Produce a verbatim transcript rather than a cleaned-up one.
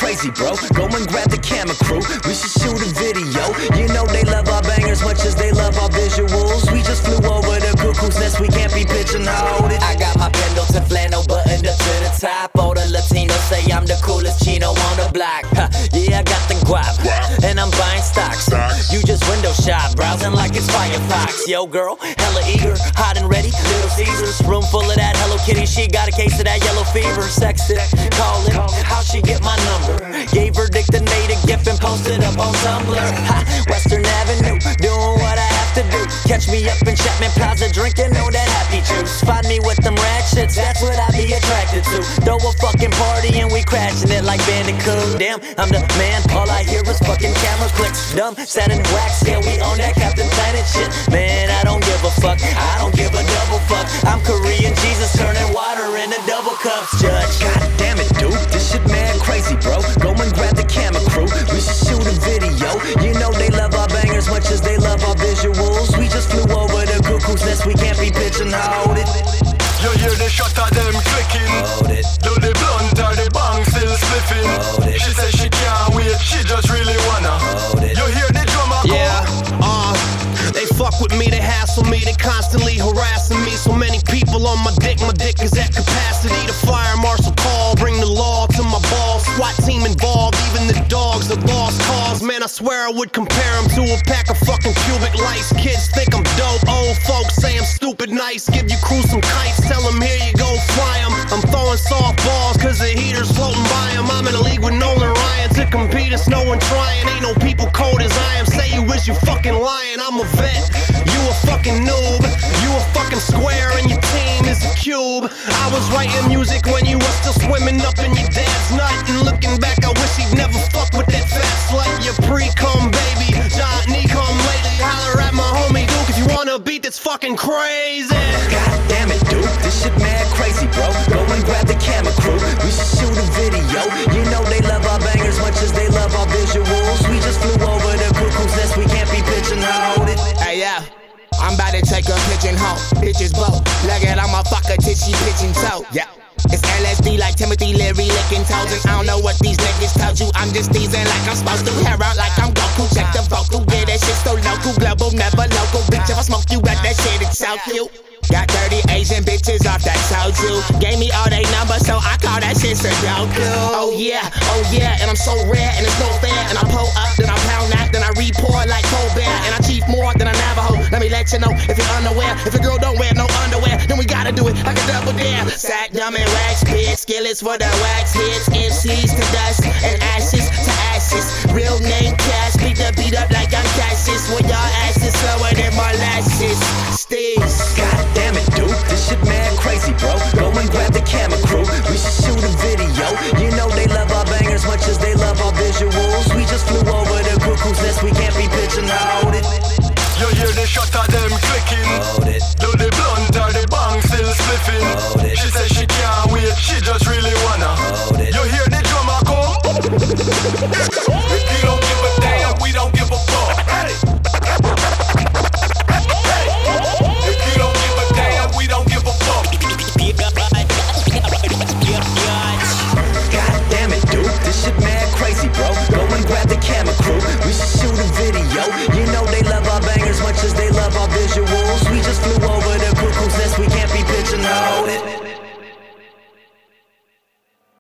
crazy, bro. Go and grab the camera crew, we should shoot a video. You know they love our bangers much as they love our visuals. We just flew over the cuckoo's nest, we can't be pigeonholed. I got my Pendleton flannel buttoned up to the top. All the Latinos say I'm the coolest chino on the block. Huh, yeah, I got the guap, and I'm buying stocks. You just window shop, browsing like it's Firefox. Yo girl, hella eager, hot and ready, Little Caesars. Room full of that Hello Kitty, she got a case of that yellow fever. Sexted, call it, how she get my number? Gave her Dick the made a gift and posted up on Tumblr. Ha, Western Avenue, doing what I have to do. Catch me up in Chapman Plaza drinking all that happy juice. Find me with them ratchets, that's what I be attracted to. Throw a fucking party and we crashing it like Bandicoot. Damn, I'm the man, all I hear is fucking camera clicks. Dumb, satin wax, yeah, we on that Captain Planet shit. Man, I don't give a fuck, I don't give a double fuck. I'm Korean Jesus turning water into double cups, Judge. God damn it, dude, this shit mad crazy, bro. Go and grab the camera crew, we should shoot a video. You know they love our bangers much as they love our visuals. We just flew over the cuckoo's nest, we can't be pigeonholed. You hear the shot of them clicking. Do the blunt or the bang still spliffing. She says she can't wait, she just really wanna. You hear the drummer go. Yeah, uh, they fuck with me, they hassle me, they constantly harassing me. So many people on my dick, my dick is at capacity. The fire marshal call, bring the law to my balls. SWAT team involved, even the dogs are lost cause. Man, I swear I would compare them to a pack of fucking cubic lights. Kids think I'm dope, old folks say I'm stupid nice. Give your crew some kites, tell them here you go, fly them. I'm throwing softballs cause the heater's floating by them. I'm in a league with Nolan Ryan to compete, it's no one trying. Ain't no people cold as I am, say you is you fucking lying. I'm a vet, you a fucking noob. You a fucking square and your team is a cube. I was writing music when you were still swimming up in your dad's nut. And looking back, I wish he'd never fuck with that fat slut. You pre-cum baby, Johnny come lately. Holler at my homie Duke if you want a beat that's fucking crazy. God damn it, dude, this shit mad crazy, bro. Go and grab the camera crew, we should shoot a video. You know they love our bangers much as they love our visuals. We just flew over the cuckoo's nest, we can't be pigeonholed. Hey, yeah. I'm about to take a pigeon home, bitches boat. Look at I'm a fucker till she pigeon toe. Yeah. It's L S D like Timothy Leary licking toes. And I don't know what these niggas told you. I'm just teasing like I'm supposed to. Hair out like I'm Goku. Check the vocal. Yeah, that shit so local. Global, never local. Bitch, if I smoke you at that shit, it's so cute. Got dirty Asian bitches off that soju. Gave me all they numbers, so I call that shit Sudoku. Oh yeah, oh yeah, and I'm so rare and it's no fair. And I pull up, then I pound out, then I report like Colbert. And I chief more than a Navajo. Let me let you know if you're unaware. If a girl don't wear no underwear, then we gotta do it like a double dare. Sack, dumb, and wax pit. Skillets for the wax hits. M Cs to dust and ashes to ashes. Real name Cash, beat the beat up like I'm Cassius. When y'all asses slower than my last